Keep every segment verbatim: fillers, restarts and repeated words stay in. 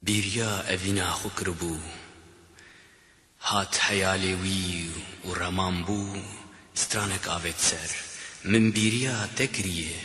بیریا اوینا خو کربو هات حیالی وی و رمان بو سترانک آوید سر من بیریا تکریه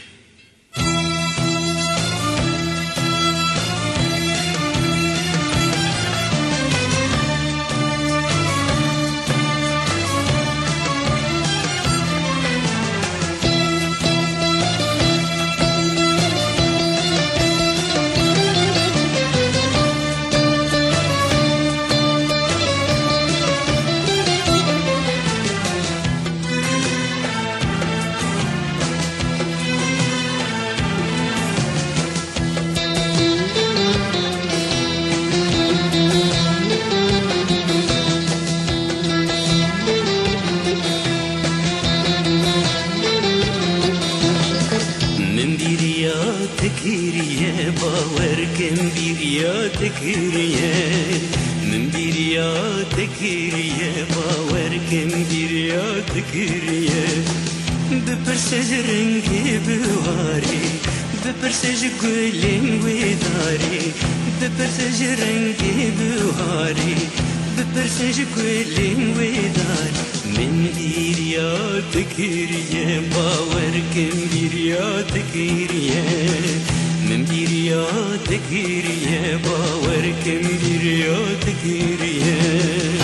تكيريه باور كم بيريا تكيريه من بيريا تكيريه باور كم بيريا تكيريه ببرسج رنگي بواري ببرسج گلين وداري ببرسج رنگي بواري ببرسج گلين وداري من بيريا تكيريه باور كم بيريا تكيريه من بيريا تكيريه باور كم بيريا تكيريه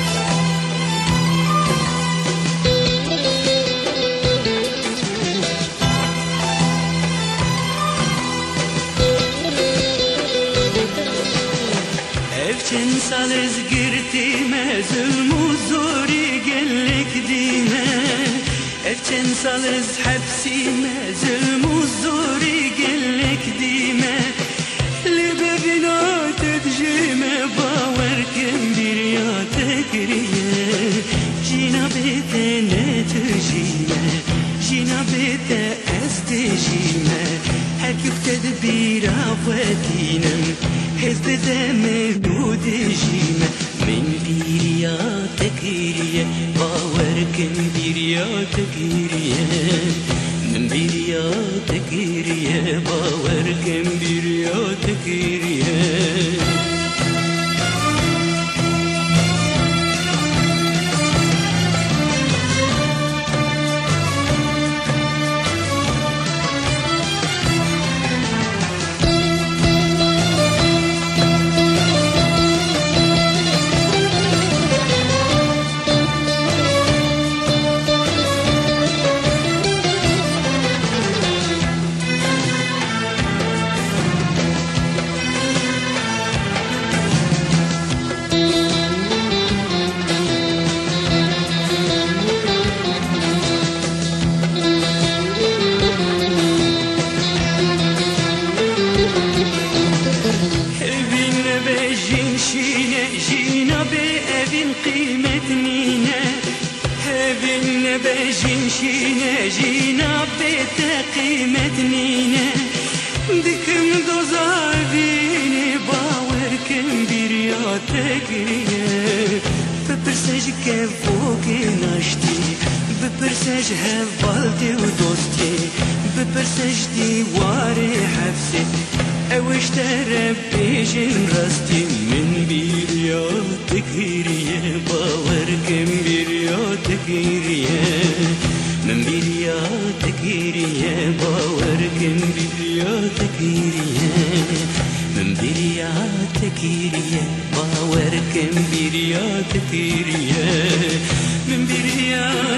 Evçen salez girti mezul muzuri gelek dine Evçen salez hapsi mezul muzuri gelek dime Libebina tedjime bawer kem birya tekriye Jina bete ne tejime Jina bete estejime Her küfted bir afetinem Hezb deme dudejime من بيريا تكيريه باور كم بيريا تكيريه من بيريا تكيريه باور كم بيريا تكيريه جينا بأبن قيمة نينا هبن بجين شينا جينا بتقيمة نينا دكم دوزابيني باور كم بريا تكريه ببرسج كفوق ناشتي ببرسج هفالتي ودوستي ببرسج ديواري حبسي اوش تربي جن رستي من بيريا تكيريه باور كم بيريا تكيريه من بيريا تكيريه باور كم بيريا تكيريه من بيريا تكيريه باور كم بيريا تكيريه من بيريا